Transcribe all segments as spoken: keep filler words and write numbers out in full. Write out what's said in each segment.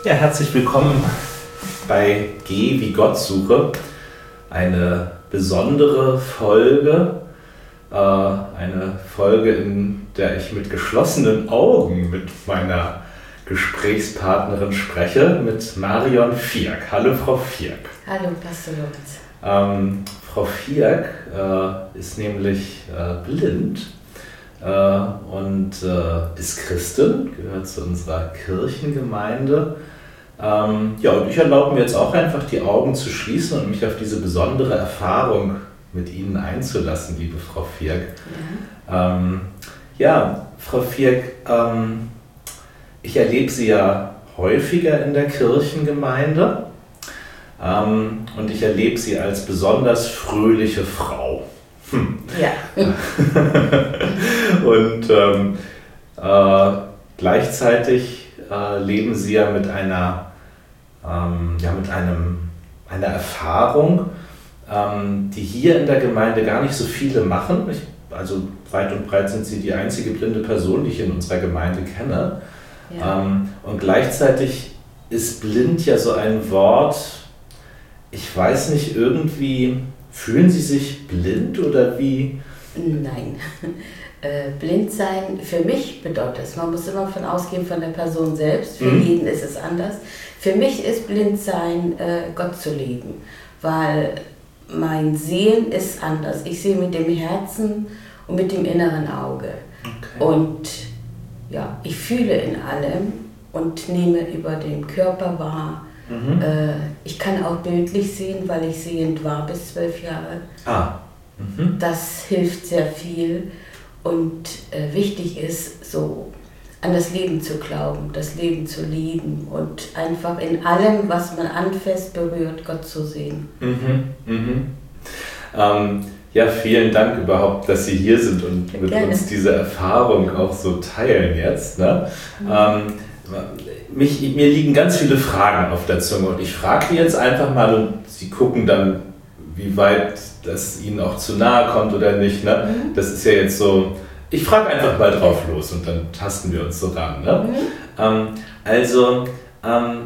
Ja, herzlich willkommen bei G wie Gottsuche. Eine besondere Folge, äh, eine Folge, in der ich mit geschlossenen Augen mit meiner Gesprächspartnerin spreche, mit Marion Fierk. Hallo Frau Fierk. Hallo Pastor Lorenz. Ähm, Frau Fierk äh, ist nämlich äh, blind äh, und äh, ist Christin, gehört zu unserer Kirchengemeinde. Ähm, ja, und ich erlaube mir jetzt auch einfach die Augen zu schließen und mich auf diese besondere Erfahrung mit Ihnen einzulassen, liebe Frau Fierk. Ja, ähm, ja Frau Fierk, ähm, ich erlebe Sie ja häufiger in der Kirchengemeinde ähm, und ich erlebe Sie als besonders fröhliche Frau. Hm. Ja. und ähm, äh, gleichzeitig äh, leben Sie ja mit einer, ähm, ja, mit einem, einer Erfahrung, ähm, die hier in der Gemeinde gar nicht so viele machen. Ich, also weit und breit sind Sie die einzige blinde Person, die ich in unserer Gemeinde kenne. Ja. Ähm, und gleichzeitig ist blind ja so ein Wort, ich weiß nicht, irgendwie, fühlen Sie sich blind oder wie? Nein. Äh, blind sein, für mich bedeutet es, man muss immer davon ausgehen von der Person selbst, für mhm. jeden ist es anders. Für mich ist blind sein, äh, Gott zu lieben, weil mein Sehen ist anders. Ich sehe mit dem Herzen und mit dem inneren Auge. Okay. Und ja, ich fühle in allem und nehme über den Körper wahr. Mhm. Äh, ich kann auch bildlich sehen, weil ich sehend war bis zwölf Jahre. Ah. Mhm. Das hilft sehr viel. Und äh, wichtig ist, so an das Leben zu glauben, das Leben zu lieben und einfach in allem, was man anfasst, berührt, Gott zu sehen. Mhm, mhm. Ähm, ja, vielen Dank überhaupt, dass Sie hier sind und mit Gerne. uns diese Erfahrung auch so teilen jetzt. Ne? Mhm. Ähm, mich, mir liegen ganz viele Fragen auf der Zunge und ich frage die jetzt einfach mal und Sie gucken dann, wie weit das Ihnen auch zu nahe kommt oder nicht. Ne? Mhm. Das ist ja jetzt so, ich frage einfach mal drauf los und dann tasten wir uns so ran. Ne? Mhm. Ähm, also, ähm,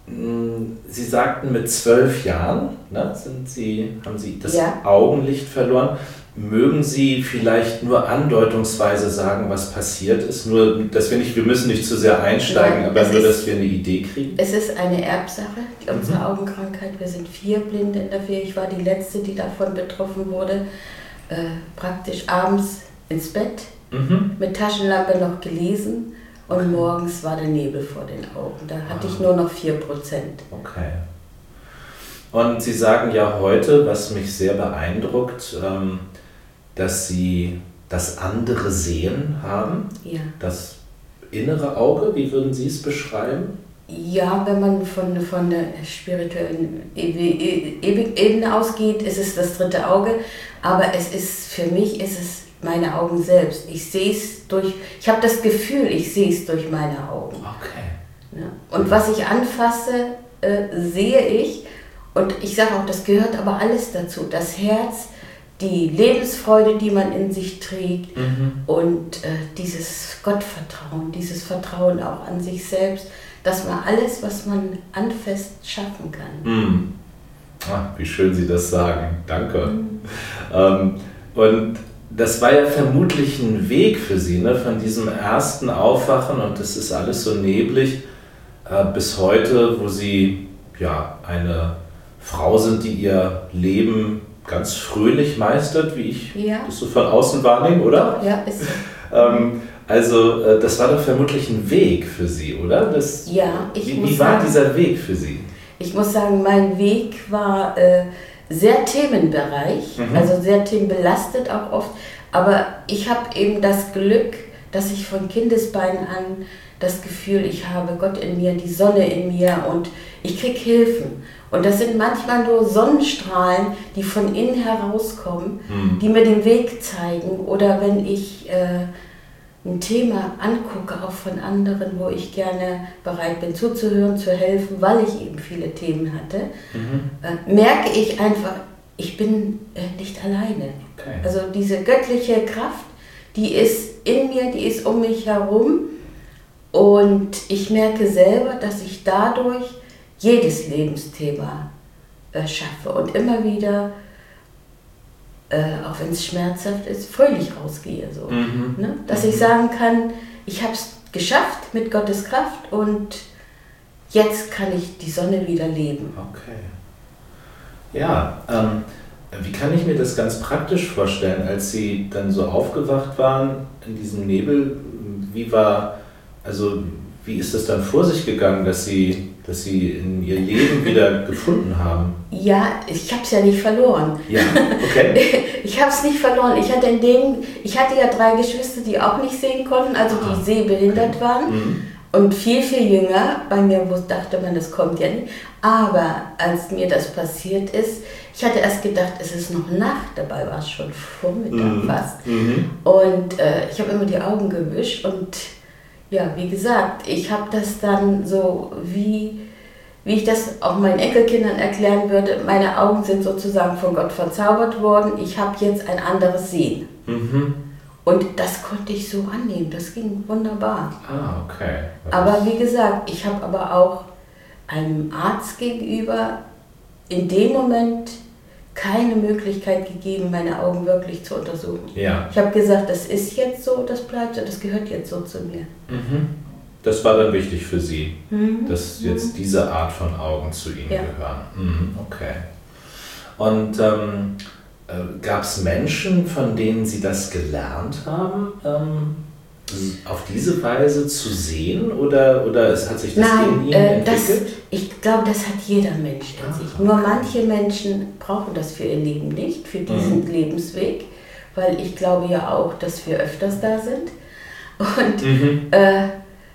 Sie sagten, mit zwölf Jahren ne, sind Sie, haben Sie das ja. Augenlicht verloren. Mögen Sie vielleicht nur andeutungsweise sagen, was passiert ist? Nur, dass wir nicht, wir müssen nicht zu sehr einsteigen, Nein, aber nur, ist, dass wir eine Idee kriegen. Es ist eine Erbsache, unsere mhm. Augenkrankheit. Wir sind vier Blinde in der Familie. Ich war die Letzte, die davon betroffen wurde. Äh, praktisch abends ins Bett, mhm. mit Taschenlampe noch gelesen und okay. morgens war der Nebel vor den Augen. Da hatte ah. ich nur noch vier Prozent. Okay. Und Sie sagen ja heute, was mich sehr beeindruckt, ähm, dass Sie das andere Sehen haben, ja. das innere Auge, wie würden Sie es beschreiben? Ja, wenn man von, von der spirituellen Ebene ausgeht, ist es das dritte Auge, aber es ist, für mich ist es meine Augen selbst. Ich sehe es durch, ich habe das Gefühl, ich sehe es durch meine Augen. Okay. Ja. Und was ich anfasse, äh, sehe ich, und ich sage auch, das gehört aber alles dazu, das Herz, die Lebensfreude, die man in sich trägt mhm. und äh, dieses Gottvertrauen, dieses Vertrauen auch an sich selbst, dass man alles, was man anfasst, schaffen kann. Mhm. Ach, wie schön Sie das sagen. Danke. Mhm. Ähm, und das war ja vermutlich ein Weg für Sie, ne? Von diesem ersten Aufwachen, und das ist alles so neblig, äh, bis heute, wo Sie ja eine Frau sind, die ihr Leben ganz fröhlich meistert, wie ich ja. das so von außen wahrnehme, oder? Ja, ist so. ähm, also äh, das war doch vermutlich ein Weg für Sie, oder? Das, ja, ich wie, muss wie war sagen, dieser Weg für Sie? Ich muss sagen, mein Weg war äh, sehr Themenbereich, mhm. also sehr themenbelastet auch oft, aber ich habe eben das Glück, dass ich von Kindesbeinen an das Gefühl, ich habe Gott in mir, die Sonne in mir und ich kriege Hilfen. Und das sind manchmal nur Sonnenstrahlen, die von innen herauskommen, mhm. die mir den Weg zeigen. Oder wenn ich äh, ein Thema angucke, auch von anderen, wo ich gerne bereit bin zuzuhören, zu helfen, weil ich eben viele Themen hatte, mhm. äh, merke ich einfach, ich bin äh, nicht alleine. Okay. Also diese göttliche Kraft, die ist in mir, die ist um mich herum Und ich merke selber, dass ich dadurch jedes Lebensthema äh, schaffe und immer wieder, äh, auch wenn es schmerzhaft ist, fröhlich rausgehe. So. Mhm. Ne? Dass mhm. ich sagen kann, ich habe es geschafft mit Gottes Kraft und jetzt kann ich die Sonne wieder leben. Okay. Ja, ähm, wie kann ich mir das ganz praktisch vorstellen, als Sie dann so aufgewacht waren in diesem Nebel? Wie war, also wie ist das dann vor sich gegangen, dass Sie, dass Sie in Ihr Leben wieder gefunden haben? Ja, ich habe es ja nicht verloren. Ja, okay. Ich habe es nicht verloren. Ich hatte in dem, ich hatte ja drei Geschwister, die auch nicht sehen konnten, also die ah, sehbehindert okay. waren. Mhm. Und viel, viel jünger. Bei mir dachte man, das kommt ja nicht. Aber als mir das passiert ist, ich hatte erst gedacht, es ist noch Nacht, dabei war es schon Vormittag mhm. fast. Mhm. Und äh, ich habe immer die Augen gewischt und ja, wie gesagt, ich habe das dann so, wie, wie ich das auch meinen Enkelkindern erklären würde, meine Augen sind sozusagen von Gott verzaubert worden, ich habe jetzt ein anderes Sehen. Mhm. Und das konnte ich so annehmen, das ging wunderbar. Ah, okay. Aber wie gesagt, ich habe aber auch einem Arzt gegenüber in dem Moment keine Möglichkeit gegeben, meine Augen wirklich zu untersuchen. Ja. Ich habe gesagt, das ist jetzt so, das bleibt so, das gehört jetzt so zu mir. Mhm. Das war dann wichtig für Sie, mhm. dass jetzt mhm. diese Art von Augen zu Ihnen ja. gehören. Mhm. Okay. Und ähm, äh, gab es Menschen, von denen Sie das gelernt haben, ähm, auf diese Weise zu sehen, oder, oder es hat sich das Nein, in Ihnen äh, entwickelt? Das, ich glaube, das hat jeder Mensch in sich. Ah, okay. Nur manche Menschen brauchen das für ihr Leben nicht, für diesen mhm. Lebensweg, weil ich glaube ja auch, dass wir öfters da sind. Und mhm. äh,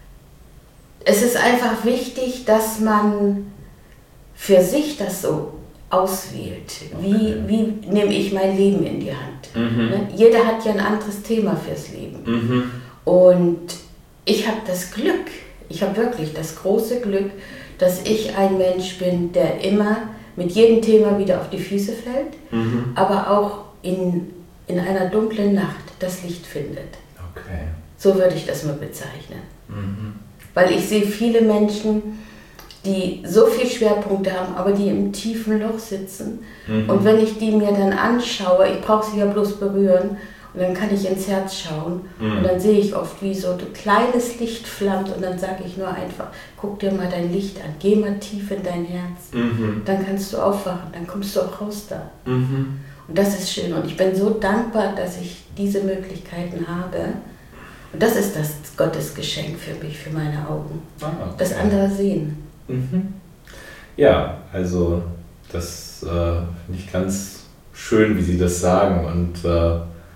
es ist einfach wichtig, dass man für sich das so auswählt. Wie, okay. wie nehme ich mein Leben in die Hand? Mhm. Ne? Jeder hat ja ein anderes Thema fürs Leben. Mhm. Und ich habe das Glück, ich habe wirklich das große Glück, dass ich ein Mensch bin, der immer mit jedem Thema wieder auf die Füße fällt, mhm. aber auch in, in einer dunklen Nacht das Licht findet. Okay. So würde ich das mal bezeichnen. Mhm. Weil ich sehe viele Menschen, die so viele Schwerpunkte haben, aber die im tiefen Loch sitzen. Mhm. Und wenn ich die mir dann anschaue, ich brauche sie ja bloß berühren, und dann kann ich ins Herz schauen mhm. und dann sehe ich oft, wie so ein kleines Licht flammt, und dann sage ich nur einfach, guck dir mal dein Licht an, geh mal tief in dein Herz, mhm. dann kannst du aufwachen, dann kommst du auch raus da. Mhm. Und das ist schön, und ich bin so dankbar, dass ich diese Möglichkeiten habe, und das ist das Gottesgeschenk für mich, für meine Augen, ah, okay. das andere Sehen. Mhm. Ja, also das äh, finde ich ganz schön, wie Sie das sagen, und äh,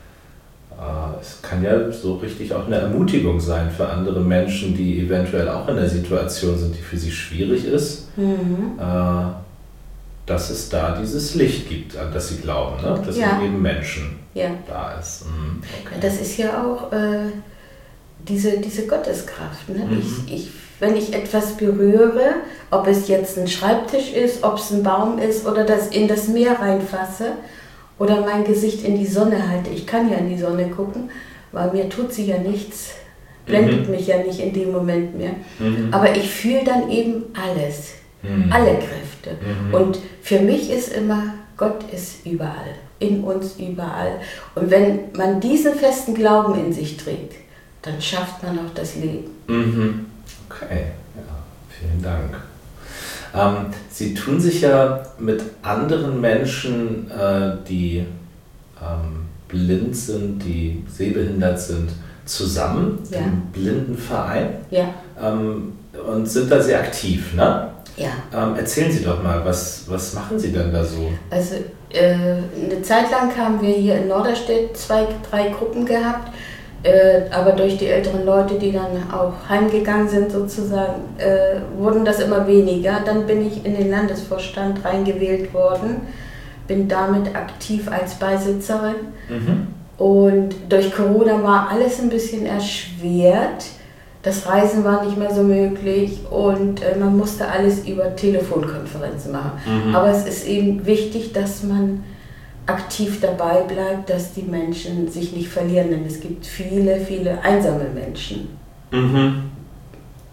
es kann ja so richtig auch eine Ermutigung sein für andere Menschen, die eventuell auch in der Situation sind, die für sie schwierig ist, mhm. äh, dass es da dieses Licht gibt, an das sie glauben, ne? Dass ja. in jedem Menschen ja. da ist. Mhm. Okay. Das ist ja auch äh, diese, diese Gotteskraft. Ne? Mhm. Ich, ich, wenn ich etwas berühre, ob es jetzt ein Schreibtisch ist, ob es ein Baum ist oder das in das Meer reinfasse, oder mein Gesicht in die Sonne halte. Ich kann ja in die Sonne gucken, weil mir tut sie ja nichts, blendet mhm. mich ja nicht in dem Moment mehr. Mhm. Aber ich fühle dann eben alles, mhm. alle Kräfte. Mhm. Und für mich ist immer, Gott ist überall, in uns überall. Und wenn man diesen festen Glauben in sich trägt, dann schafft man auch das Leben. Mhm. Okay, ja, vielen Dank. Ähm, Sie tun sich ja mit anderen Menschen, äh, die ähm, blind sind, die sehbehindert sind, zusammen ja. im Blindenverein ja. ähm, und sind da sehr aktiv, ne? Ja. Ähm, erzählen Sie doch mal, was, was machen Sie denn da so? Also äh, eine Zeit lang haben wir hier in Norderstedt zwei, drei Gruppen gehabt. Äh, aber durch die älteren Leute, die dann auch heimgegangen sind sozusagen, äh, wurden das immer weniger. Dann bin ich in den Landesvorstand reingewählt worden, bin damit aktiv als Beisitzerin. Mhm. Und durch Corona war alles ein bisschen erschwert. Das Reisen war nicht mehr so möglich und äh, man musste alles über Telefonkonferenzen machen. Mhm. Aber es ist eben wichtig, dass man aktiv dabei bleibt, dass die Menschen sich nicht verlieren, denn es gibt viele, viele einsame Menschen. Mhm.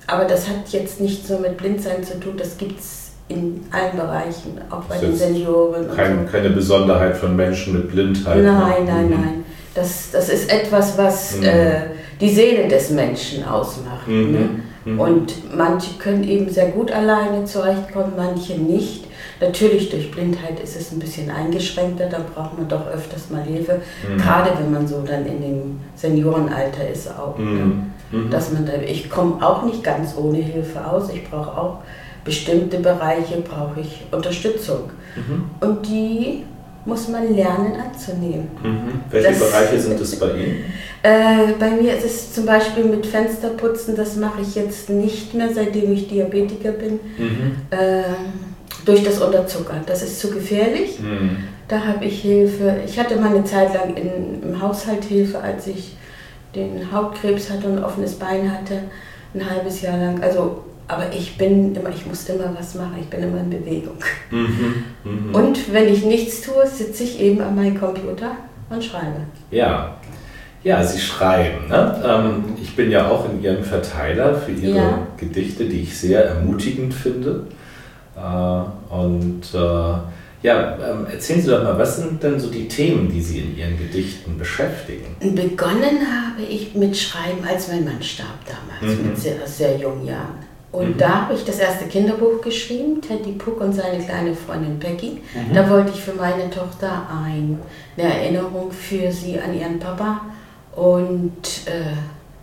aber das hat jetzt nicht so mit Blindsein zu tun, das gibt es in allen Bereichen, auch bei den Senioren. Kein, und so. Keine Besonderheit von Menschen mit Blindheit. Nein, nein, mhm. nein. Das, das ist etwas, was mhm. äh, die Seele des Menschen ausmacht. Mhm. Ne? Mhm. Und manche können eben sehr gut alleine zurechtkommen, manche nicht. Natürlich durch Blindheit ist es ein bisschen eingeschränkter, da braucht man doch öfters mal Hilfe. Mhm. Gerade wenn man so dann in dem Seniorenalter ist auch. Mhm. Ne? Mhm. Dass man da, ich komme auch nicht ganz ohne Hilfe aus, ich brauche auch bestimmte Bereiche, brauche ich Unterstützung. Mhm. Und die muss man lernen anzunehmen. Mhm. Welche das, Bereiche sind es bei Ihnen? Äh, bei mir ist es zum Beispiel mit Fensterputzen, das mache ich jetzt nicht mehr, seitdem ich Diabetiker bin. Mhm. Äh, durch das Unterzuckern. Das ist zu gefährlich. Mhm. Da habe ich Hilfe. Ich hatte mal eine Zeit lang in, im Haushalt Hilfe, als ich den Hautkrebs hatte und ein offenes Bein hatte, ein halbes Jahr lang. Also, aber ich bin immer, ich muss immer was machen, ich bin immer in Bewegung. Mhm. Mhm. Und wenn ich nichts tue, sitze ich eben an meinem Computer und schreibe. Ja. Ja, Sie schreiben. Ne? Ähm, ich bin ja auch in Ihrem Verteiler für Ihre ja. Gedichte, die ich sehr ermutigend finde. Äh, und äh, ja, ähm, erzählen Sie doch mal, was sind denn so die Themen, die Sie in Ihren Gedichten beschäftigen? Begonnen habe ich mit Schreiben, als mein Mann starb damals, mhm. mit sehr, sehr jungen Jahren. Und mhm. da habe ich das erste Kinderbuch geschrieben, Teddy Puck und seine kleine Freundin Becky. Mhm. Da wollte ich für meine Tochter ein, eine Erinnerung für sie an ihren Papa und äh,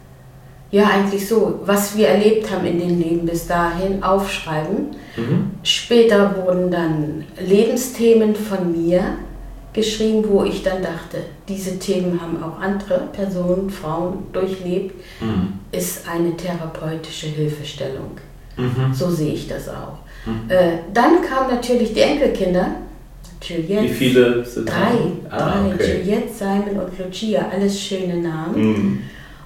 ja, eigentlich so, was wir erlebt haben in dem Leben bis dahin, aufschreiben. Mhm. Später wurden dann Lebensthemen von mir geschrieben, wo ich dann dachte, diese Themen haben auch andere Personen, Frauen durchlebt, mhm. ist eine therapeutische Hilfestellung. Mhm. So sehe ich das auch. Mhm. Äh, dann kamen natürlich die Enkelkinder. Juliette, wie viele sind drei? Ah, drei. Okay. Juliette, Simon und Lucia, alles schöne Namen. Mhm.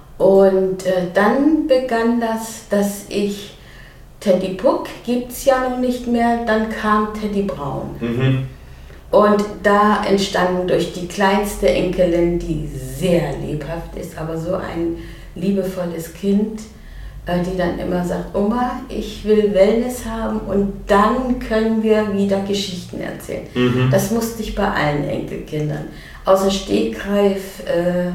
Und äh, dann begann das, dass ich, Teddy Puck gibt es ja noch nicht mehr, dann kam Teddy Braun. Mhm. Und da entstanden durch die kleinste Enkelin, die sehr lebhaft ist, aber so ein liebevolles Kind, äh, die dann immer sagt, Oma, ich will Wellness haben und dann können wir wieder Geschichten erzählen. Mhm. Das musste ich bei allen Enkelkindern. Außer Stegreif, äh,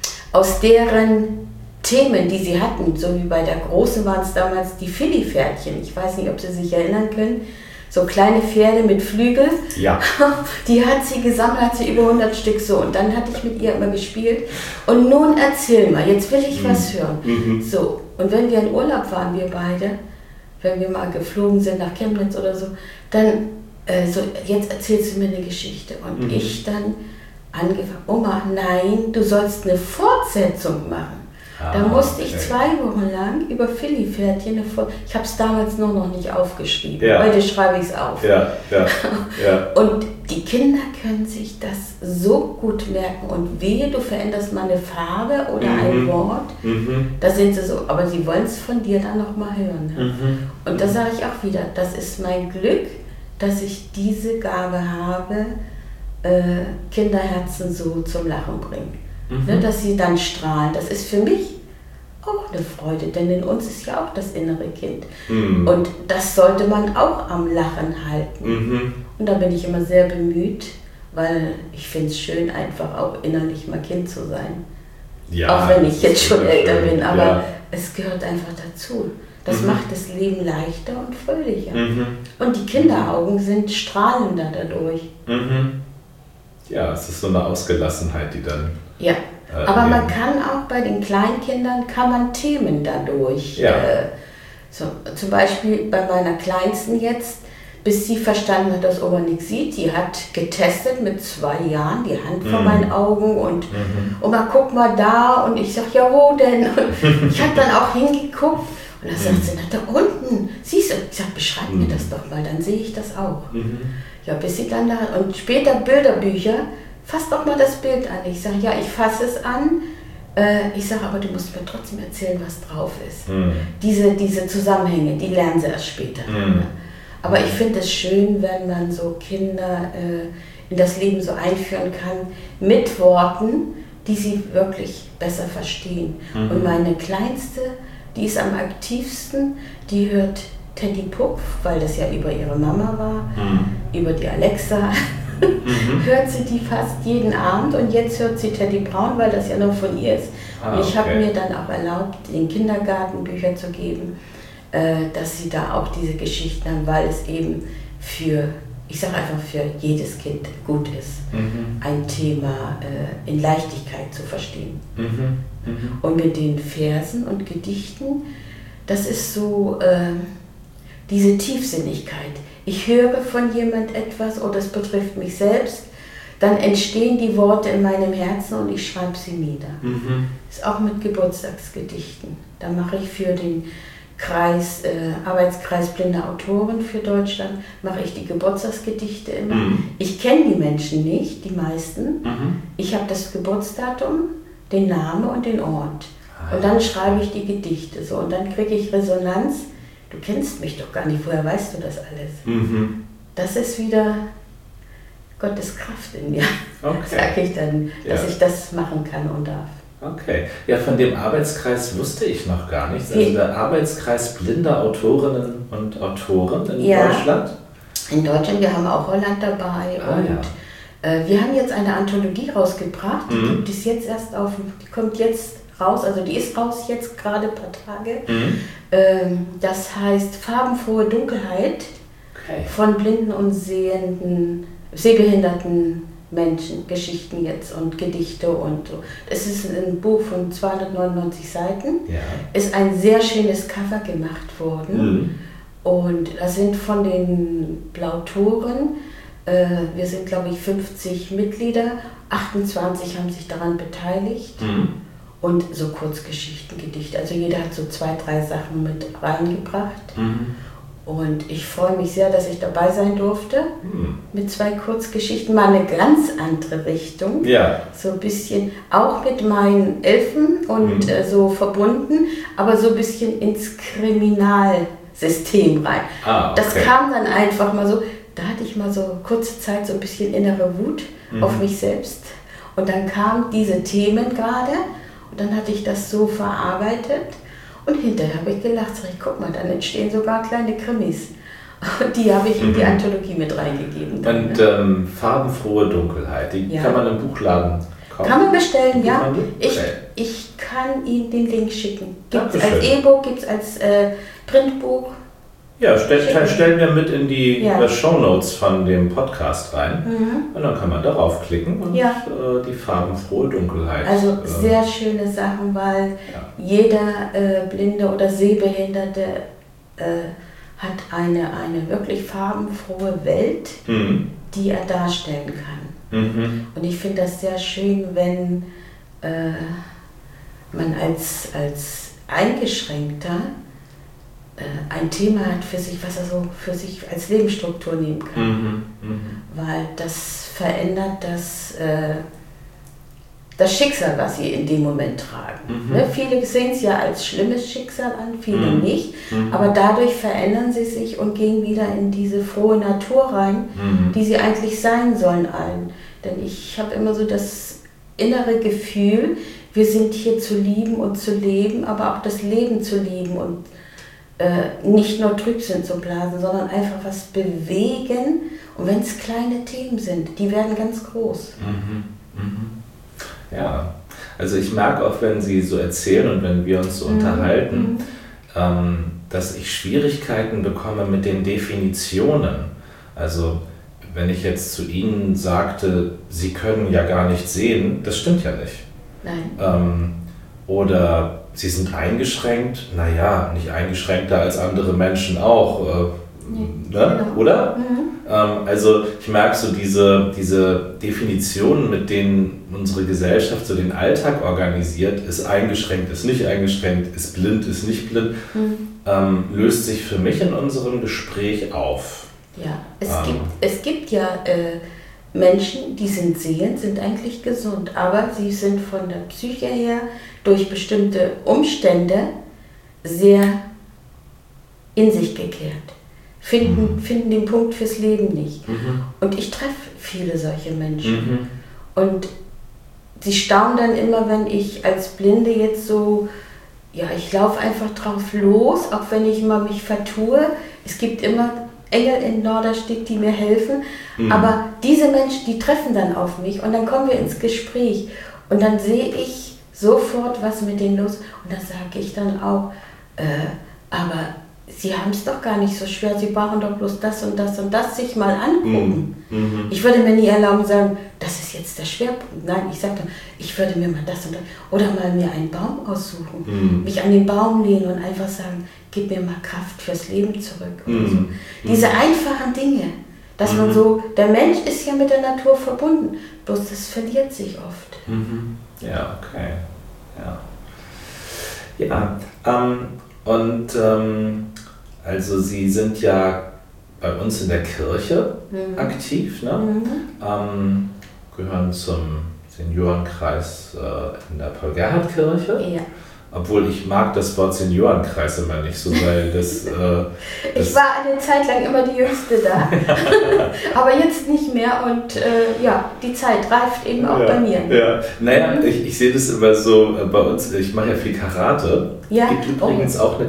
aus deren Themen, die sie hatten, so wie bei der Großen waren es damals die Filly-Pferdchen. Ich weiß nicht, ob Sie sich erinnern können. So kleine Pferde mit Flügel. Ja. Die hat sie gesammelt, hat sie über hundert Stück so. Und dann hatte ich mit ihr immer gespielt. Und nun erzähl mal, jetzt will ich mhm. was hören. Mhm. So. Und wenn wir in Urlaub waren, wir beide, wenn wir mal geflogen sind nach Chemnitz oder so, dann äh, so, jetzt erzählst du mir eine Geschichte. Und mhm. ich dann angefangen, Oma, nein, du sollst eine Fortsetzung machen. Ah, da musste okay. ich zwei Wochen lang über Filly-Pferdchen, ich habe es damals nur noch nicht aufgeschrieben, ja. Heute schreibe ich es auf. Ja, ja, ja. Und die Kinder können sich das so gut merken und wehe, du veränderst mal eine Farbe oder mhm. ein Wort, mhm. da sind sie so, aber sie wollen es von dir dann nochmal hören. Ne? Mhm. Und da sage ich auch wieder, das ist mein Glück, dass ich diese Gabe habe, äh, Kinderherzen so zum Lachen bringen. Mhm. Ne, dass sie dann strahlen. Das ist für mich auch eine Freude, denn in uns ist ja auch das innere Kind. Mhm. Und das sollte man auch am Lachen halten. Mhm. Und da bin ich immer sehr bemüht, weil ich finde es schön, einfach auch innerlich mal Kind zu sein. Ja, auch wenn ich jetzt schon älter schön. bin, aber ja. es gehört einfach dazu. Das mhm. macht das Leben leichter und fröhlicher. Mhm. Und die Kinderaugen sind strahlender dadurch. Mhm. Ja, es ist so eine Ausgelassenheit, die dann... Ja, äh, aber man kann auch bei den Kleinkindern, kann man Themen dadurch, ja. äh, so, zum Beispiel bei meiner Kleinsten jetzt, bis sie verstanden hat, dass Oma nichts sieht, die hat getestet mit zwei Jahren, die Hand vor mhm. meinen Augen und mhm. Oma, guck mal da und ich sag, ja wo denn? Und ich habe dann auch hingeguckt und dann sagt mhm. sie, na da unten, siehst du, ich sag, beschreib mhm. mir das doch mal, dann sehe ich das auch. Mhm. Ja, bis sie dann da, und später Bilderbücher, fass doch mal das Bild an. Ich sage, ja, ich fasse es an. Äh, ich sage, aber du musst mir trotzdem erzählen, was drauf ist. Mhm. Diese, diese Zusammenhänge, die lernen sie erst später. Mhm. Aber ich finde es schön, wenn man so Kinder äh, in das Leben so einführen kann, mit Worten, die sie wirklich besser verstehen. Mhm. Und meine Kleinste, die ist am aktivsten, die hört Teddy Puck, weil das ja über ihre Mama war, mhm. über die Alexa, mhm. hört sie die fast jeden Abend und jetzt hört sie Teddy Brown, weil das ja noch von ihr ist. Ah, und ich okay. habe mir dann auch erlaubt, den Kindergarten Bücher zu geben, äh, dass sie da auch diese Geschichten haben, weil es eben für, ich sage einfach für jedes Kind gut ist, mhm. ein Thema äh, in Leichtigkeit zu verstehen. Mhm. Mhm. Und mit den Versen und Gedichten, das ist so äh, diese Tiefsinnigkeit. Ich höre von jemand etwas oder es betrifft mich selbst, dann entstehen die Worte in meinem Herzen und ich schreibe sie nieder. Mhm. Ist auch mit Geburtstagsgedichten. Da mache ich für den Kreis, äh, Arbeitskreis Blinde Autoren für Deutschland, mache ich die Geburtstagsgedichte immer. Mhm. Ich kenne die Menschen nicht, die meisten. Mhm. Ich habe das Geburtsdatum, den Namen und den Ort. Ah, und dann schreibe ich die Gedichte so und dann kriege ich Resonanz. Du kennst mich doch gar nicht, woher weißt du das alles? Mhm. Das ist wieder Gottes Kraft in mir, okay. sage ich dann, dass ja. ich das machen kann und darf. Okay, ja, von dem Arbeitskreis wusste ich noch gar nichts. Also der Arbeitskreis blinder Autorinnen und Autoren in ja. Deutschland? In Deutschland, wir haben auch Holland dabei ah, und ja. äh, wir haben jetzt eine Anthologie rausgebracht, die mhm. gibt es jetzt erst auf, die kommt jetzt raus, also die ist raus jetzt gerade ein paar Tage. Mhm. Ähm, das heißt Farbenfrohe Dunkelheit okay. von blinden und sehenden, sehbehinderten Menschen, Geschichten jetzt und Gedichte und so. Es ist ein Buch von zweihundertneunundneunzig Seiten, ja. ist ein sehr schönes Cover gemacht worden mhm. und da sind von den Blautoren, äh, wir sind glaube ich fünfzig Mitglieder, achtundzwanzig haben sich daran beteiligt mhm. und so Kurzgeschichten, Gedichte, also jeder hat so zwei, drei Sachen mit reingebracht. Mhm. Und ich freue mich sehr, dass ich dabei sein durfte, hm. mit zwei Kurzgeschichten, mal eine ganz andere Richtung, ja. so ein bisschen auch mit meinen Elfen und hm. äh, so verbunden, aber so ein bisschen ins Kriminalsystem rein. Ah, okay. Das kam dann einfach mal so, da hatte ich mal so kurze Zeit so ein bisschen innere Wut hm. auf mich selbst und dann kamen diese Themen gerade und dann hatte ich das so verarbeitet. Und hinterher habe ich gelacht, sag ich, guck mal, dann entstehen sogar kleine Krimis. Und die habe ich in die Anthologie mit reingegeben. Dann, und ähm, Farbenfrohe Dunkelheit, die ja. kann man im Buchladen kaufen? Kann man bestellen, ja. Ich, ich kann Ihnen den Link schicken. Gibt es als E-Book, gibt es als äh, Printbuch. Ja, stell, stellen wir mit in die ja. Shownotes von dem Podcast rein. Mhm. Und dann kann man darauf klicken und ja. äh, die Farbenfrohe Dunkelheit. Also äh, sehr schöne Sachen, weil ja. jeder äh, Blinde oder Sehbehinderte äh, hat eine, eine wirklich farbenfrohe Welt, mhm. die er darstellen kann. Mhm. Und ich finde das sehr schön, wenn äh, man als, als Eingeschränkter ein Thema hat für sich, was er so für sich als Lebensstruktur nehmen kann. Mhm, mh. Weil das verändert das, äh, das Schicksal, was sie in dem Moment tragen. Mhm. Ne? Viele sehen es ja als schlimmes Schicksal an, viele mhm. nicht, mhm. aber dadurch verändern sie sich und gehen wieder in diese frohe Natur rein, mhm. die sie eigentlich sein sollen allen. Denn ich habe immer so das innere Gefühl, wir sind hier zu lieben und zu leben, aber auch das Leben zu lieben und nicht nur Trübsinn zu blasen, sondern einfach was bewegen. Und wenn es kleine Themen sind, die werden ganz groß. Mhm. Mhm. Ja, also ich merke auch, wenn Sie so erzählen und wenn wir uns so mhm. unterhalten, ähm, dass ich Schwierigkeiten bekomme mit den Definitionen. Also wenn ich jetzt zu Ihnen sagte, Sie können ja gar nicht sehen, das stimmt ja nicht. Nein. Ähm, oder Sie sind eingeschränkt, naja, nicht eingeschränkter als andere Menschen auch, äh, nee, ne? Genau. Oder? Mhm. Ähm, also ich merke so diese, diese Definitionen, mit denen unsere Gesellschaft so den Alltag organisiert, ist eingeschränkt, ist nicht eingeschränkt, ist blind, ist nicht blind, mhm. ähm, löst sich für mich in unserem Gespräch auf. Ja, es, ähm, gibt, es gibt ja äh, Menschen, die sind sehend, sind eigentlich gesund, aber sie sind von der Psyche her durch bestimmte Umstände sehr in sich gekehrt, finden, mhm. finden den Punkt fürs Leben nicht. Mhm. Und ich treffe viele solche Menschen. Mhm. Und sie staunen dann immer, wenn ich als Blinde jetzt so ja, ich laufe einfach drauf los, auch wenn ich mal mich vertue. Es gibt immer Engel in Norderstedt, die mir helfen. Mhm. Aber diese Menschen, die treffen dann auf mich und dann kommen wir ins Gespräch. Und dann sehe ich sofort, was mit denen los ist. Und dann sage ich dann auch, äh, aber Sie haben es doch gar nicht so schwer, Sie brauchen doch bloß das und das und das sich mal angucken. Mhm. Ich würde mir nie erlauben sagen, das ist jetzt der Schwerpunkt. Nein, ich sage dann, ich würde mir mal das und das, oder mal mir einen Baum aussuchen, mhm. mich an den Baum lehnen und einfach sagen, gib mir mal Kraft fürs Leben zurück. Oder mhm. so. Diese einfachen Dinge, dass mhm. man so, der Mensch ist ja mit der Natur verbunden, bloß das verliert sich oft. Mhm. Ja, okay. Ja, ja ähm, und ähm, also Sie sind ja bei uns in der Kirche mhm. aktiv, ne? Mhm. Ähm, gehören zum Seniorenkreis äh, in der Paul-Gerhardt-Kirche. Ja. Obwohl ich mag das Wort Seniorenkreis immer nicht so, weil das... Äh, das ich war eine Zeit lang immer die Jüngste da, aber jetzt nicht mehr und äh, ja, die Zeit reift eben auch ja, bei mir. Ja, naja, mhm. ich, ich sehe das immer so äh, bei uns, ich mache ja viel Karate. Ja. Es gibt übrigens oh. auch eine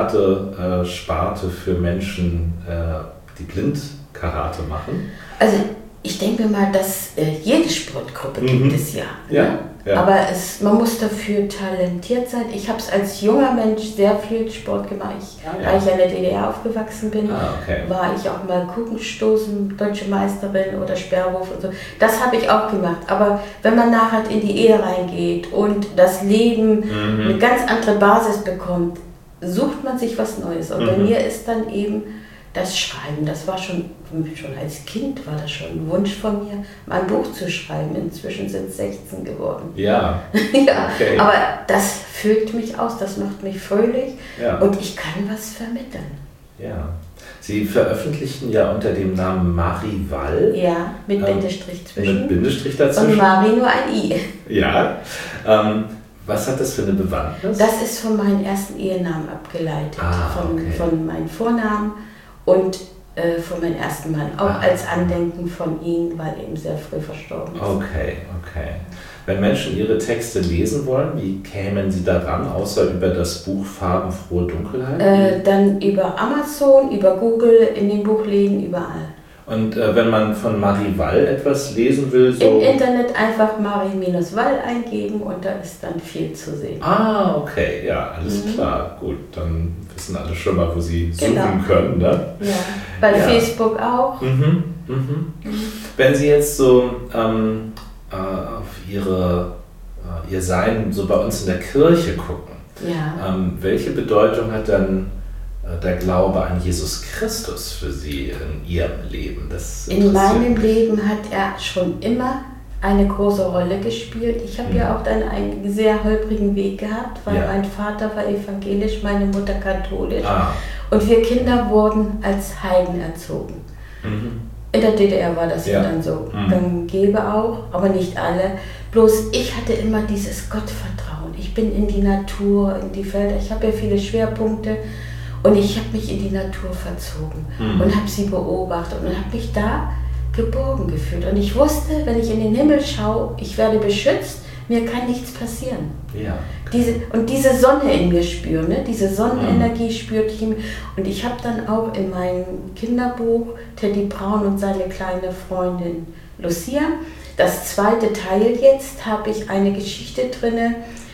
Karate-Sparte für Menschen, äh, die blind Karate machen. Also ich denke mal, dass äh, jede Sportgruppe mhm. gibt es ja. Ja. Ne? Ja. Aber es, man muss dafür talentiert sein. Ich habe es als junger Mensch sehr viel Sport gemacht. Ich, ah, ja. Da ich ja in der D D R aufgewachsen bin, ah, okay. war ich auch mal Kugelstoßen, deutsche Meisterin oder Sperrwurf und so. Das habe ich auch gemacht. Aber wenn man nachher in die Ehe reingeht und das Leben mhm. eine ganz andere Basis bekommt, sucht man sich was Neues. Und mhm. bei mir ist dann eben das Schreiben, das war schon, schon als Kind war das schon ein Wunsch von mir, mal ein Buch zu schreiben. Inzwischen sind es sechzehn geworden. Ja, ja okay. Aber das füllt mich aus, das macht mich fröhlich ja. und ich kann was vermitteln. Ja. Sie veröffentlichten ja unter dem Namen Marie Wall. Ja, mit ähm, Bindestrich zwischen. Mit Bindestrich dazwischen. Und Marie nur ein I. Ja. Ähm, Was hat das für eine Bewandtnis? Das ist von meinem ersten Ehenamen abgeleitet, ah, von, okay. von meinem Vornamen und äh, von meinem ersten Mann, auch ah. als Andenken von ihm, weil er eben sehr früh verstorben ist. Okay, okay. Wenn Menschen ihre Texte lesen wollen, wie kämen sie daran, außer über das Buch Farbenfrohe Dunkelheit? Äh, dann über Amazon, über Google, in den Buchläden, überall. Und äh, wenn man von Marie Wall etwas lesen will, so... Im Internet einfach Marie-Wall eingeben und da ist dann viel zu sehen. Ah, okay, ja, alles mhm. klar. Gut, dann wissen alle schon mal, wo sie suchen genau. können, ne? Ja, bei ja. Facebook auch. Mhm. Mhm. Mhm. Wenn Sie jetzt so ähm, äh, auf ihre, äh, Ihr Sein so bei uns in der Kirche gucken, ja. ähm, welche Bedeutung hat dann der Glaube an Jesus Christus für Sie in Ihrem Leben? Das in meinem Leben hat er schon immer eine große Rolle gespielt. Ich habe mhm. ja auch dann einen sehr holprigen Weg gehabt, weil ja. mein Vater war evangelisch, meine Mutter katholisch. Ah. Und wir Kinder wurden als Heiden erzogen. Mhm. In der D D R war das ja, ja dann so mhm. gang und gäbe auch, aber nicht alle. Bloß ich hatte immer dieses Gottvertrauen. Ich bin in die Natur, in die Felder. Ich habe ja viele Schwerpunkte. Und ich habe mich in die Natur verzogen mhm. und habe sie beobachtet und habe mich da geborgen gefühlt. Und ich wusste, wenn ich in den Himmel schaue, ich werde beschützt, mir kann nichts passieren. Ja, okay. diese, und diese Sonne in mir spüren, ne? Diese Sonnenenergie mhm. spürte ich in mir. Und ich habe dann auch in meinem Kinderbuch Teddy Braun und seine kleine Freundin Lucia, das zweite Teil jetzt, habe ich eine Geschichte drin,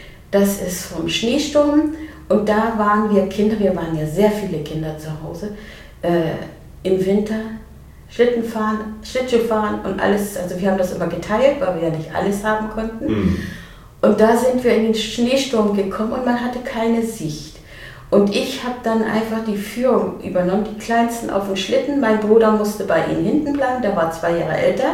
das ist vom Schneesturm. Und da waren wir Kinder, wir waren ja sehr viele Kinder zu Hause, äh, im Winter Schlitten fahren, Schlittschuh fahren und alles, also wir haben das immer geteilt, weil wir ja nicht alles haben konnten. Mhm. Und da sind wir in den Schneesturm gekommen und man hatte keine Sicht. Und ich habe dann einfach die Führung übernommen, die Kleinsten auf dem Schlitten, mein Bruder musste bei ihnen hinten bleiben, der war zwei Jahre älter.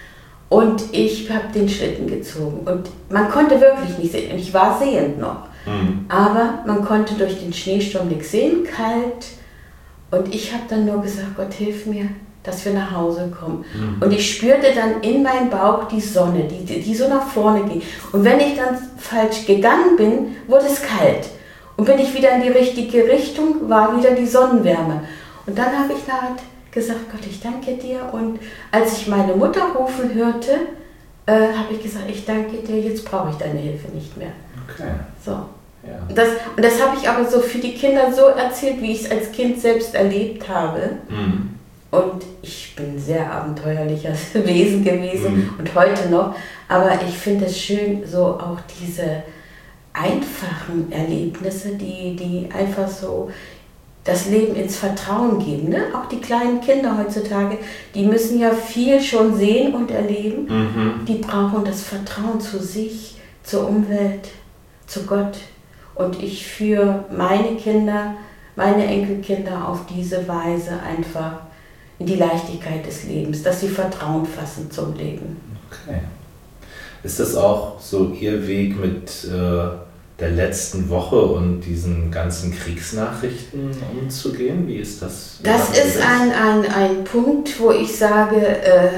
Und ich habe den Schlitten gezogen und man konnte wirklich nicht sehen, und ich war sehend noch. Mhm. Aber man konnte durch den Schneesturm nichts sehen, kalt. Und ich habe dann nur gesagt, Gott hilf mir, dass wir nach Hause kommen. Mhm. Und ich spürte dann in meinem Bauch die Sonne, die, die, die so nach vorne ging. Und wenn ich dann falsch gegangen bin, wurde es kalt. Und bin ich wieder in die richtige Richtung, war wieder die Sonnenwärme. Und dann habe ich nachher gesagt, Gott, ich danke dir. Und als ich meine Mutter rufen hörte, äh, habe ich gesagt, ich danke dir, jetzt brauche ich deine Hilfe nicht mehr. Okay. So. Ja. Das, und das habe ich aber so für die Kinder so erzählt, wie ich es als Kind selbst erlebt habe. Mhm. Und ich bin ein sehr abenteuerliches Wesen gewesen mhm. und heute noch. Aber ich finde es schön, so auch diese einfachen Erlebnisse, die, die einfach so das Leben ins Vertrauen geben. Ne? Auch die kleinen Kinder heutzutage, die müssen ja viel schon sehen und erleben. Mhm. Die brauchen das Vertrauen zu sich, zur Umwelt, zu Gott. Und ich führe meine Kinder, meine Enkelkinder auf diese Weise einfach in die Leichtigkeit des Lebens, dass sie Vertrauen fassen zum Leben. Okay. Ist das auch so Ihr Weg mit äh, der letzten Woche und diesen ganzen Kriegsnachrichten umzugehen? Wie ist das? Wie das ist das? Ein, ein, ein Punkt, wo ich sage, äh,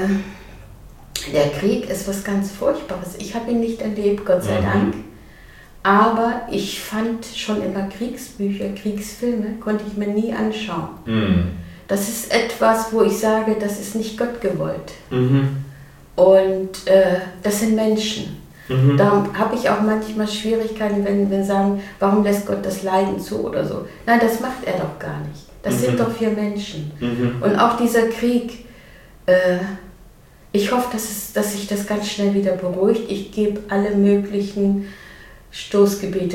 der Krieg ist was ganz Furchtbares. Ich habe ihn nicht erlebt, Gott sei mhm. Dank. Aber ich fand schon immer Kriegsbücher, Kriegsfilme, konnte ich mir nie anschauen. Mhm. Das ist etwas, wo ich sage, das ist nicht Gott gewollt. Mhm. Und äh, das sind Menschen. Mhm. Da habe ich auch manchmal Schwierigkeiten, wenn wir sagen, warum lässt Gott das Leiden zu oder so. Nein, das macht er doch gar nicht. Das mhm. sind doch wir Menschen. Mhm. Und auch dieser Krieg, äh, ich hoffe, dass, es, dass sich das ganz schnell wieder beruhigt. Ich gebe alle möglichen Stoßgebete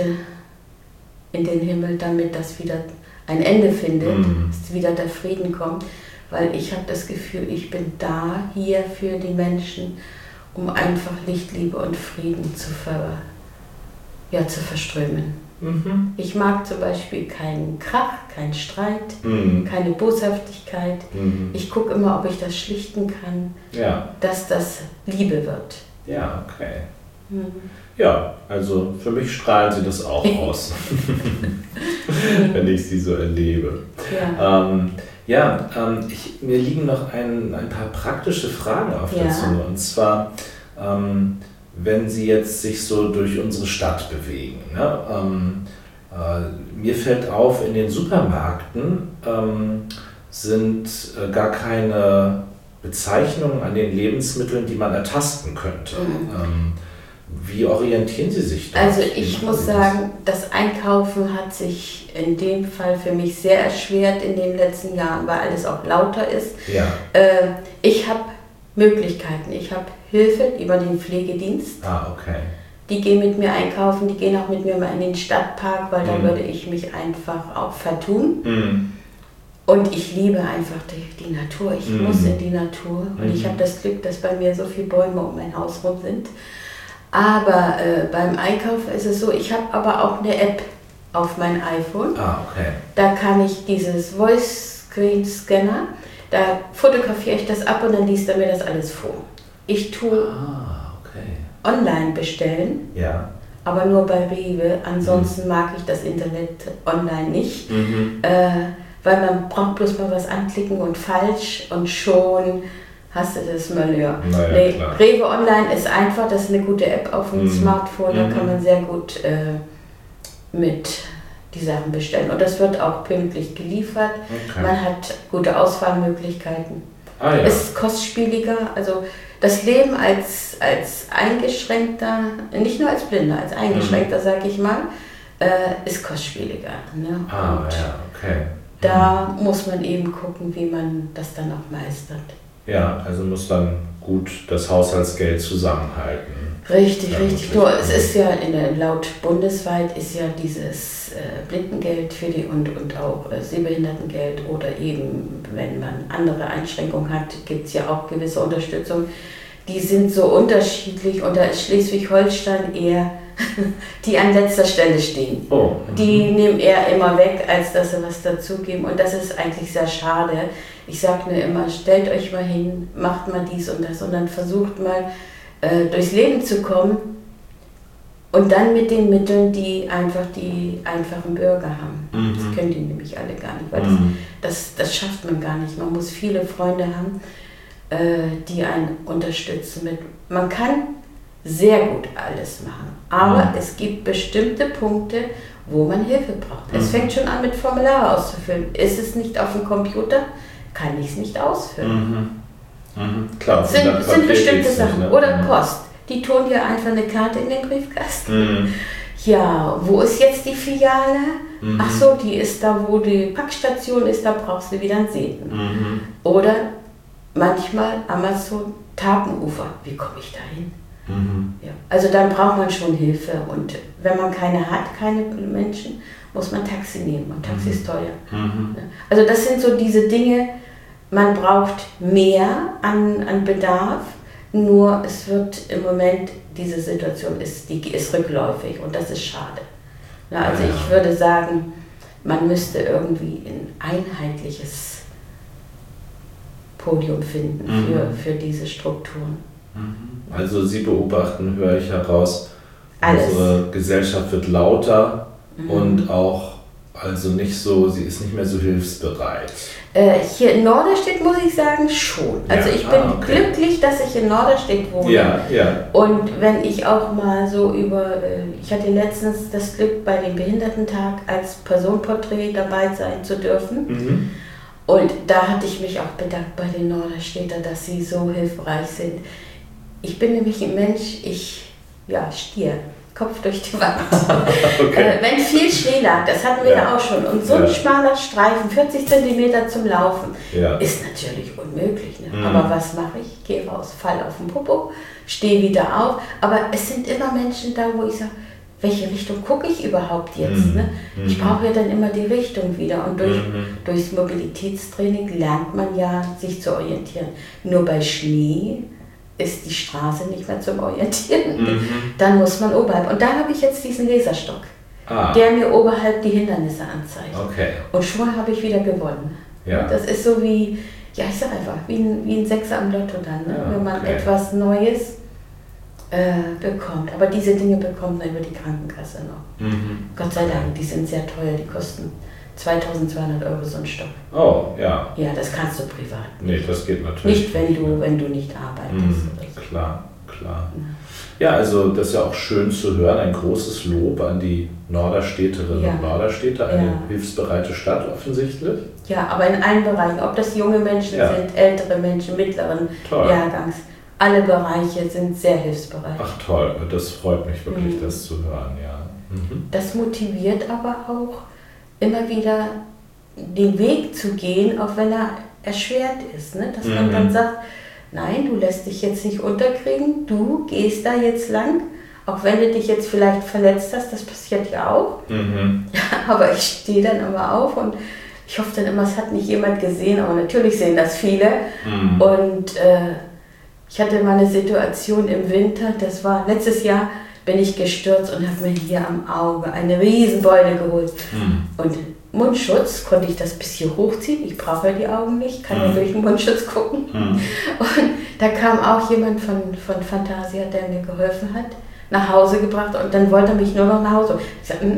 in den Himmel, damit das wieder ein Ende findet, mm. dass wieder der Frieden kommt, weil ich habe das Gefühl, ich bin da, hier für die Menschen, um einfach Licht, Liebe und Frieden zu, ver, ja, zu verströmen. Mhm. Ich mag zum Beispiel keinen Krach, keinen Streit, mm. keine Boshaftigkeit. Mm. Ich gucke immer, ob ich das schlichten kann, ja. dass das Liebe wird. Ja, okay. Mhm. Ja, also für mich strahlen sie das auch aus, wenn ich sie so erlebe. Ja, ähm, ja ähm, ich, mir liegen noch ein, ein paar praktische Fragen auf der ja. Zunge. Und zwar, ähm, wenn Sie jetzt sich so durch unsere Stadt bewegen. Ne? Ähm, äh, mir fällt auf, in den Supermärkten ähm, sind äh, gar keine Bezeichnungen an den Lebensmitteln, die man ertasten könnte. Mhm. Ähm, Wie orientieren Sie sich da? Also ich muss sagen, das Einkaufen hat sich in dem Fall für mich sehr erschwert in den letzten Jahren, weil alles auch lauter ist. Ja. Äh, ich habe Möglichkeiten. Ich habe Hilfe über den Pflegedienst. Ah, okay. Die gehen mit mir einkaufen, die gehen auch mit mir mal in den Stadtpark, weil mhm. da würde ich mich einfach auch vertun. Mhm. Und ich liebe einfach die, die Natur. Ich mhm. muss in die Natur. Und mhm. ich habe das Glück, dass bei mir so viele Bäume um mein Haus rum sind. Aber äh, beim Einkaufen ist es so, ich habe aber auch eine App auf mein iPhone. Ah, okay. Da kann ich dieses Voice Screen Scanner, da fotografiere ich das ab und dann liest er mir das alles vor. Ich tue ah, okay. online bestellen, ja. aber nur bei Rewe. Ansonsten mhm. mag ich das Internet online nicht, mhm. äh, weil man braucht bloß mal was anklicken und falsch und schon hast du das Malheur. Naja, nee, Rewe Online ist einfach, das ist eine gute App auf dem mhm. Smartphone, da mhm. kann man sehr gut äh, mit die Sachen bestellen. Und das wird auch pünktlich geliefert. Okay. Man hat gute Auswahlmöglichkeiten. Ah, ja. Es ist kostspieliger, also das Leben als, als Eingeschränkter, nicht nur als Blinder, als Eingeschränkter, mhm. sage ich mal, äh, ist kostspieliger. Ne? Ah, Und ja, okay. Da mhm. muss man eben gucken, wie man das dann auch meistert. Ja, also muss dann gut das Haushaltsgeld zusammenhalten. Richtig, ja, richtig. Nur es ist ja in der, laut bundesweit ist ja dieses äh, Blindengeld für die und, und auch äh, Sehbehindertengeld oder eben, wenn man andere Einschränkungen hat, gibt es ja auch gewisse Unterstützung. Die sind so unterschiedlich und da ist Schleswig-Holstein eher die an letzter Stelle stehen. Oh. Die nehmen eher immer weg, als dass sie was dazugeben und das ist eigentlich sehr schade. Ich sage mir immer, stellt euch mal hin, macht mal dies und das und dann versucht mal äh, durchs Leben zu kommen und dann mit den Mitteln, die einfach die einfachen Bürger haben. Mhm. Das können die nämlich alle gar nicht, weil mhm. das, das, das schafft man gar nicht. Man muss viele Freunde haben, äh, die einen unterstützen. Mit. Man kann sehr gut alles machen, aber mhm. es gibt bestimmte Punkte, wo man Hilfe braucht. Mhm. Es fängt schon an mit Formulare auszufüllen. Ist es nicht auf dem Computer, kann ich es nicht ausfüllen. Mhm. Mhm. Klar, sind, sind bestimmte Sachen. Nicht, ne? Oder Post. Die tun dir einfach eine Karte in den Briefkasten. Mhm. Ja, wo ist jetzt die Filiale? Mhm. Ach so, die ist da, wo die Packstation ist, da brauchst du wieder einen Seten. Mhm. Oder manchmal Amazon, Tapenufer, wie komme ich da hin? Mhm. Ja. Also dann braucht man schon Hilfe und wenn man keine hat, keine Menschen, muss man Taxi nehmen und Taxi ist teuer. Mhm. Also das sind so diese Dinge, man braucht mehr an, an Bedarf, nur es wird im Moment, diese Situation ist, die ist rückläufig und das ist schade. Ja, also ja. ich würde sagen, man müsste irgendwie ein einheitliches Podium finden mhm. für, für diese Strukturen. Also Sie beobachten, höre ich heraus, Alles. Unsere Gesellschaft wird lauter mhm. und auch also nicht so, sie ist nicht mehr so hilfsbereit. Äh, hier in Norderstedt muss ich sagen, schon. Also ja. ich bin ah, okay. glücklich, dass ich in Norderstedt wohne. Ja, ja. Und wenn ich auch mal so über, ich hatte letztens das Glück, bei dem Behindertentag als Personenporträt dabei sein zu dürfen. Mhm. Und da hatte ich mich auch bedankt bei den Norderstädter, dass sie so hilfreich sind. Ich bin nämlich ein Mensch, ich, ja, Stier, Kopf durch die Wand. okay. äh, wenn viel Schnee lag, das hatten wir ja, ja auch schon, und so ein ja. schmaler Streifen, vierzig Zentimeter zum Laufen, ja. ist natürlich unmöglich. Ne? Mhm. Aber was mache ich? Gehe raus, fall auf den Popo, stehe wieder auf. Aber es sind immer Menschen da, wo ich sage, welche Richtung gucke ich überhaupt jetzt? Mhm. Ne? Ich mhm. brauche ja dann immer die Richtung wieder. Und durch, mhm. durchs Mobilitätstraining lernt man ja, sich zu orientieren. Nur bei Schnee ist die Straße nicht mehr zum Orientieren. Mhm. Dann muss man oberhalb. Und da habe ich jetzt diesen Laserstock, ah. der mir oberhalb die Hindernisse anzeigt. Okay. Und schon habe ich wieder gewonnen. Ja. Das ist so wie, ja ich sage einfach, wie ein, wie ein Sechser am Lotto dann, ne? Ja, wenn man okay. etwas Neues äh, bekommt. Aber diese Dinge bekommt man über die Krankenkasse noch. Mhm. Gott sei Dank, die sind sehr teuer, die kosten zweitausendzweihundert Euro so ein Stock. Oh, ja. Ja, das kannst du privat. Nee, das geht natürlich nicht. wenn nicht, du, ne? wenn du nicht arbeitest. Mhm. Oder so. Klar, klar. Ja, also das ist ja auch schön zu hören. Ein großes Lob an die Norderstädterinnen ja. und Norderstädter, eine ja. hilfsbereite Stadt offensichtlich. Ja, aber in allen Bereichen, ob das junge Menschen ja. sind, ältere Menschen, mittleren Toll. Jahrgangs, alle Bereiche sind sehr hilfsbereit. Ach toll, das freut mich wirklich, mhm. das zu hören, ja. Mhm. Das motiviert aber auch, immer wieder den Weg zu gehen, auch wenn er erschwert ist. Ne? Dass mhm. man dann sagt, nein, du lässt dich jetzt nicht unterkriegen, du gehst da jetzt lang, auch wenn du dich jetzt vielleicht verletzt hast, das passiert ja auch. Mhm. Aber ich stehe dann immer auf und ich hoffe dann immer, es hat nicht jemand gesehen, aber natürlich sehen das viele. Mhm. Und äh, ich hatte mal eine Situation im Winter, das war letztes Jahr, bin ich gestürzt und habe mir hier am Auge eine Riesenbeule geholt. Mhm. Und Mundschutz konnte ich das bis hier hochziehen. Ich brauche ja die Augen nicht, kann ja mhm. durch den Mundschutz gucken. Mhm. Und da kam auch jemand von, von Fantasia, der mir geholfen hat, nach Hause gebracht und dann wollte er mich nur noch nach Hause. Ich sage,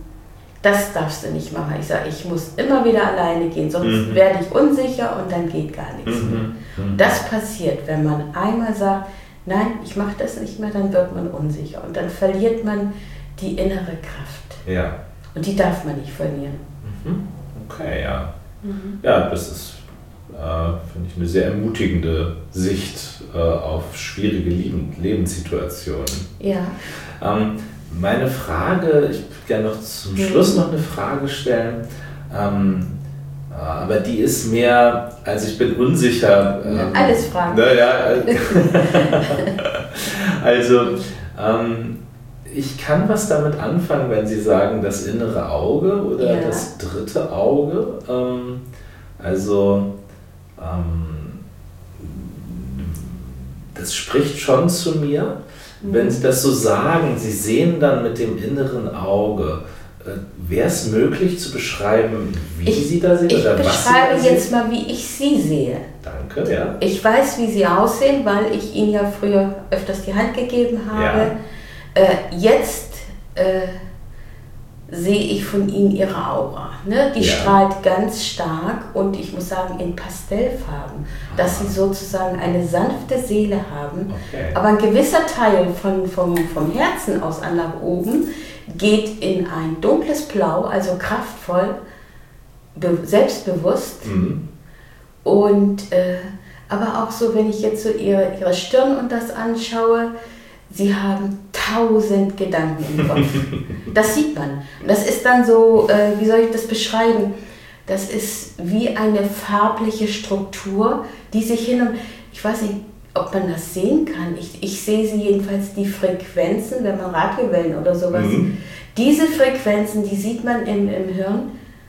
das darfst du nicht machen. Ich sage, ich muss immer wieder alleine gehen, sonst mhm. werde ich unsicher und dann geht gar nichts mhm. mehr. Mhm. Das passiert, wenn man einmal sagt, nein, ich mache das nicht mehr, dann wird man unsicher und dann verliert man die innere Kraft. Ja. Und die darf man nicht verlieren. Mhm. Okay, ja. Mhm. Ja, das ist, äh, finde ich, eine sehr ermutigende Sicht äh, auf schwierige Leben, Lebenssituationen. Ja. Ähm, meine Frage, ich würde gerne noch zum Schluss noch eine Frage stellen, ähm, äh, aber die ist mehr, also ich bin unsicher. Ähm, Alles fragen. Naja, also ähm, ich kann was damit anfangen, wenn Sie sagen, das innere Auge oder ja. das dritte Auge. Ähm, also ähm, das spricht schon zu mir. Wenn Sie das so sagen, Sie sehen dann mit dem inneren Auge, äh, wäre es möglich zu beschreiben, wie ich, Sie da sehen? Ich oder beschreibe was Sie da jetzt sehen? mal, wie ich Sie sehe. Danke, ja. Ich weiß, wie Sie aussehen, weil ich Ihnen ja früher öfters die Hand gegeben habe. Ja. Äh, jetzt äh, sehe ich von Ihnen Ihre Aura. Ne? Die ja. strahlt ganz stark und ich muss sagen in Pastellfarben, ah. dass Sie sozusagen eine sanfte Seele haben. Okay. Aber ein gewisser Teil von, vom, vom Herzen aus an nach oben geht in ein dunkles Blau, also kraftvoll, be- selbstbewusst. Mhm. Und äh, aber auch so, wenn ich jetzt so ihre, ihre Stirn und das anschaue, sie haben tausend Gedanken im Kopf. Das sieht man. Das ist dann so, äh, wie soll ich das beschreiben? Das ist wie eine farbliche Struktur, die sich hin und, ich weiß nicht, ob man das sehen kann. Ich, ich sehe sie jedenfalls, die Frequenzen, wenn man Radiowellen oder sowas, mhm. diese Frequenzen, die sieht man im, im Hirn,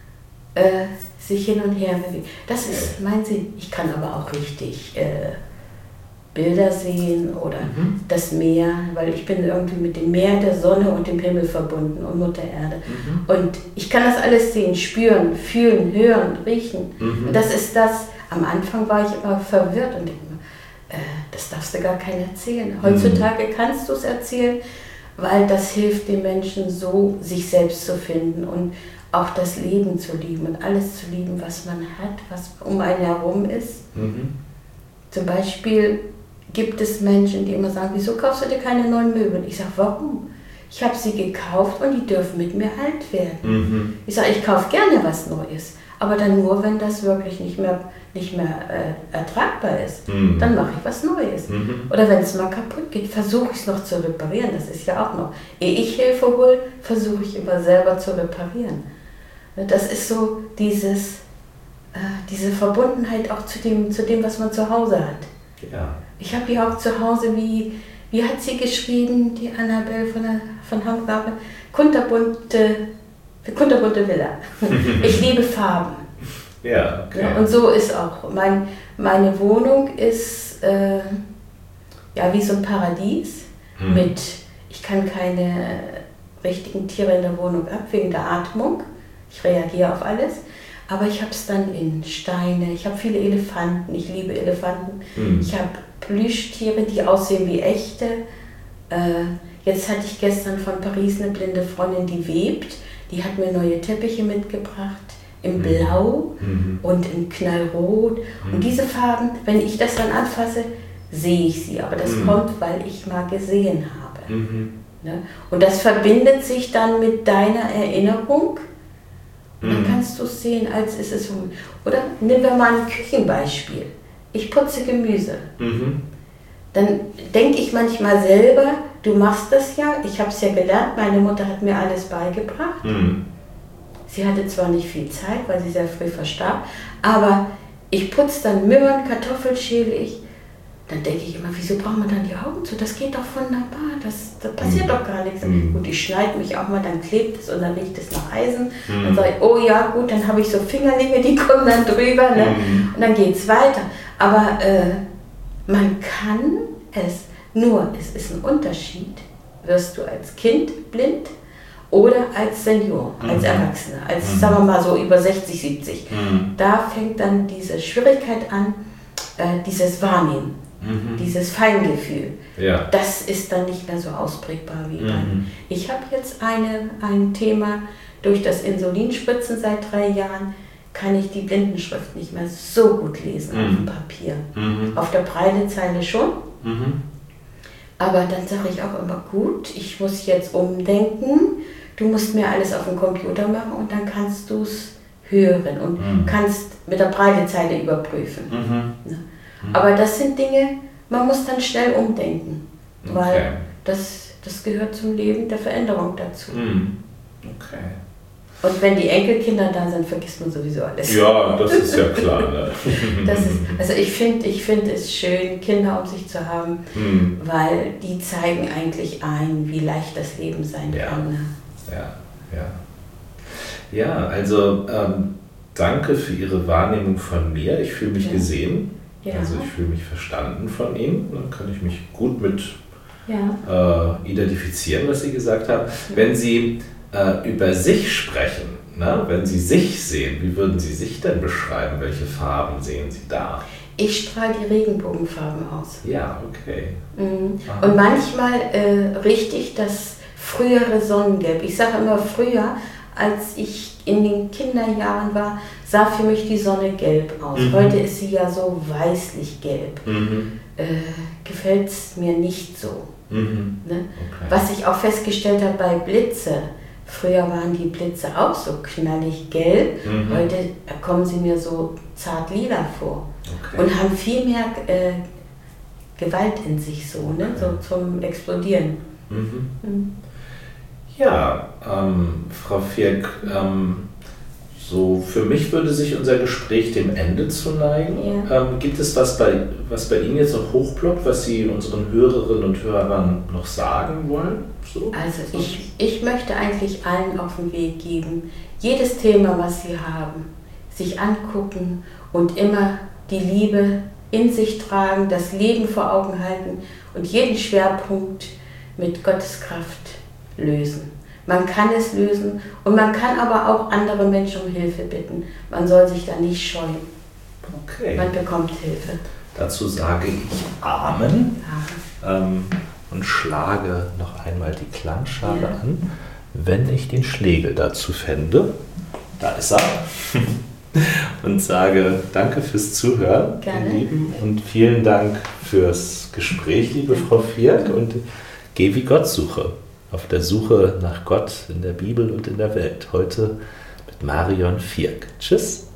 äh, sich hin und her bewegen. Das ist mein Sinn. Ich kann aber auch richtig äh, Bilder sehen oder mhm. das Meer, weil ich bin irgendwie mit dem Meer, der Sonne und dem Himmel verbunden und Mutter Erde. Mhm. Und ich kann das alles sehen, spüren, fühlen, hören, riechen. Mhm. Und das ist das, am Anfang war ich immer verwirrt und denke mir, äh, das darfst du gar keinem erzählen. Heutzutage mhm. kannst du es erzählen, weil das hilft den Menschen so, sich selbst zu finden und auch das Leben zu lieben und alles zu lieben, was man hat, was um einen herum ist. Mhm. Zum Beispiel gibt es Menschen, die immer sagen, wieso kaufst du dir keine neuen Möbel? Ich sage, warum? Ich habe sie gekauft und die dürfen mit mir alt werden. Mhm. Ich sage, ich kaufe gerne was Neues, aber dann nur, wenn das wirklich nicht mehr, nicht mehr äh, ertragbar ist. Mhm. Dann mache ich was Neues. Mhm. Oder wenn es mal kaputt geht, versuche ich es noch zu reparieren. Das ist ja auch noch. Ehe ich Hilfe hole, versuche ich immer selber zu reparieren. Das ist so dieses, äh, diese Verbundenheit auch zu dem, zu dem, was man zu Hause hat. Ja. Ich habe hier auch zu Hause, wie, wie hat sie geschrieben, die Annabelle von, der, von Hamburg, kunterbunte, kunterbunte Villa. Ich liebe Farben. Ja, okay. Ja, und so ist auch, mein, meine Wohnung ist äh, ja, wie so ein Paradies hm. mit, ich kann keine richtigen Tiere in der Wohnung ab, wegen der Atmung. Ich reagiere auf alles. Aber ich habe es dann in Steine, ich habe viele Elefanten, ich liebe Elefanten. Mhm. Ich habe Plüschtiere, die aussehen wie echte. Äh, jetzt hatte ich gestern von Paris eine blinde Freundin, die webt. Die hat mir neue Teppiche mitgebracht, im mhm. Blau mhm. und in Knallrot. Mhm. Und diese Farben, wenn ich das dann anfasse, sehe ich sie. Aber das mhm. kommt, weil ich mal gesehen habe. Mhm. Ne? Und das verbindet sich dann mit deiner Erinnerung. Und dann kannst du es sehen, als ist es. Oder nehmen wir mal ein Küchenbeispiel. Ich putze Gemüse. Mhm. Dann denke ich manchmal selber, du machst das ja, ich habe es ja gelernt, meine Mutter hat mir alles beigebracht. Mhm. Sie hatte zwar nicht viel Zeit, weil sie sehr früh verstarb, aber ich putze dann Möhren, Kartoffeln schäle ich. Dann denke ich immer, wieso braucht man dann die Augen zu? Das geht doch wunderbar, das, das passiert mhm. doch gar nichts. Mhm. Und ich schneide mich auch mal, dann klebt es und dann riecht es nach Eisen. Mhm. Dann sage ich, oh ja gut, dann habe ich so Fingerlinge, die kommen dann drüber. Ne? Mhm. Und dann geht es weiter. Aber äh, man kann es, nur es ist ein Unterschied, wirst du als Kind blind oder als Senior, mhm. als Erwachsener, als mhm. sagen wir mal so über sechzig, siebzig. Mhm. Da fängt dann diese Schwierigkeit an, äh, dieses Wahrnehmen. Mhm. Dieses Feingefühl, ja. das ist dann nicht mehr so ausprägbar wie mhm. beim. Ich habe jetzt eine, ein Thema, durch das Insulinspritzen seit drei Jahren kann ich die Blindenschrift nicht mehr so gut lesen mhm. auf dem Papier. Mhm. Auf der Braillezeile schon, mhm. aber dann sage ich auch immer, gut, ich muss jetzt umdenken, du musst mir alles auf dem Computer machen und dann kannst du es hören und mhm. kannst mit der Braillezeile überprüfen. Mhm. Ne? Aber das sind Dinge, man muss dann schnell umdenken, okay. weil das, das gehört zum Leben der Veränderung dazu. Okay. Und wenn die Enkelkinder da sind, vergisst man sowieso alles. Ja, das ist ja klar. Ne? Das ist, also ich finde ich find es schön, Kinder um sich zu haben, mhm. weil die zeigen eigentlich ein, wie leicht das Leben sein ja. kann. Ne? Ja, ja. Ja, also ähm, danke für Ihre Wahrnehmung von mir. Ich fühle mich ja. gesehen. Ja. Also ich fühle mich verstanden von Ihnen, dann kann ich mich gut mit ja. äh, identifizieren, was Sie gesagt haben. Ja. Wenn Sie äh, über sich sprechen, ne? Wenn Sie sich sehen, wie würden Sie sich denn beschreiben? Welche Farben sehen Sie da? Ich strahle die Regenbogenfarben aus. Ja, okay. Mhm. Und manchmal äh, richtig das frühere Sonnengelb. Ich sage immer früher, als ich in den Kinderjahren war, sah für mich die Sonne gelb aus. Mhm. Heute ist sie ja so weißlich gelb. Mhm. Äh, gefällt es mir nicht so. Mhm. Ne? Okay. Was ich auch festgestellt habe bei Blitze, früher waren die Blitze auch so knallig gelb, mhm. heute kommen sie mir so zart lila vor. Okay. Und haben viel mehr äh, Gewalt in sich so, ne? So zum Explodieren. Mhm. Mhm. Ja, ähm, Frau Fierk, ähm, so für mich würde sich unser Gespräch dem Ende zuneigen. Ja. Ähm, gibt es was bei, was bei Ihnen jetzt noch hochploppt, was Sie unseren Hörerinnen und Hörern noch sagen wollen? So? Also ich, ich möchte eigentlich allen auf den Weg geben, jedes Thema, was Sie haben, sich angucken und immer die Liebe in sich tragen, das Leben vor Augen halten und jeden Schwerpunkt mit Gottes Kraft lösen. Man kann es lösen und man kann aber auch andere Menschen um Hilfe bitten. Man soll sich da nicht scheuen. Okay. Man bekommt Hilfe. Dazu sage ich Amen, Amen. Ähm, und schlage noch einmal die Klangschale ja. an, wenn ich den Schlegel dazu fände. Da ist er. Und sage danke fürs Zuhören, Gerne. ihr Lieben, und vielen Dank fürs Gespräch, liebe Frau Fierk, und geh wie Gott suche. Auf der Suche nach Gott in der Bibel und in der Welt. Heute mit Marion Fierk. Tschüss.